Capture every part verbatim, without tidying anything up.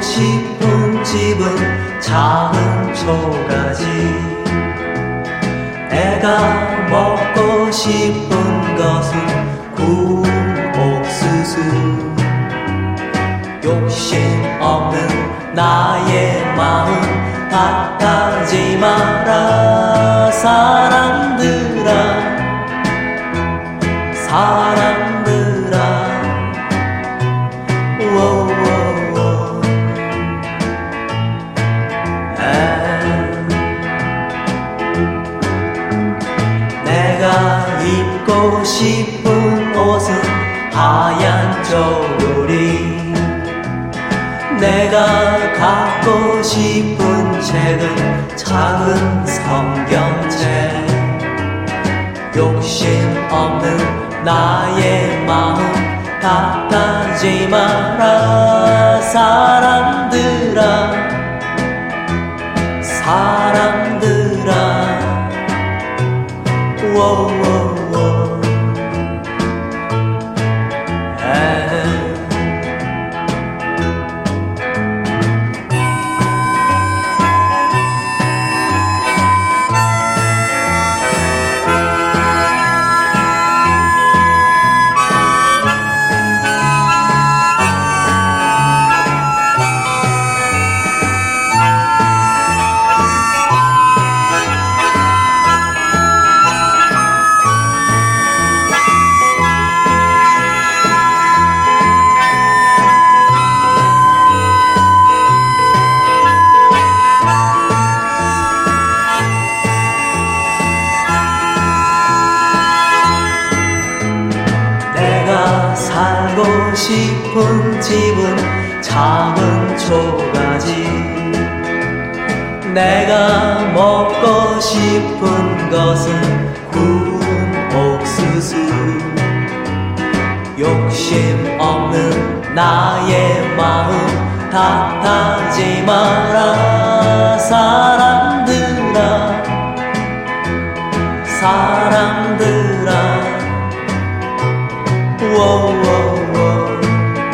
싶은 집은 작은 초가지. 내가 먹고 싶은 것은 구운 옥수수. 욕심 없는 나의 마음 탓하지 마라. 사람들아, 사람들아. 워워워. 내가 입고 싶은 옷은 하얀 저고리. 내가 갖고 싶은 책은 작은 성경책. 욕심 없는 나의 마음 탓하지 마라. 사람들아, 사람들아. 워워워. 살고 싶은 집은 작은 초가지. 내가 먹고 싶은 것은 구운 옥수수. 욕심 없는 나의 마음 탓하지 마라. 사람들아, 사람들아. 워워워.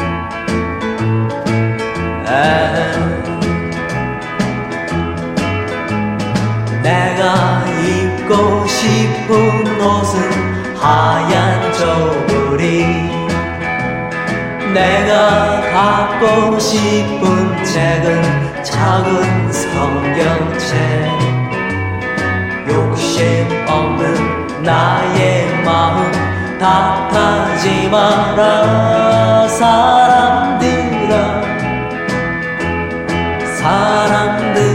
내가 입고 싶은 옷은 하얀 저고리. 내가 갖고 싶은 책은 작은 성경책. 욕심 없는 나의 마음 탓하지 마라. 사람들아, 사람들아.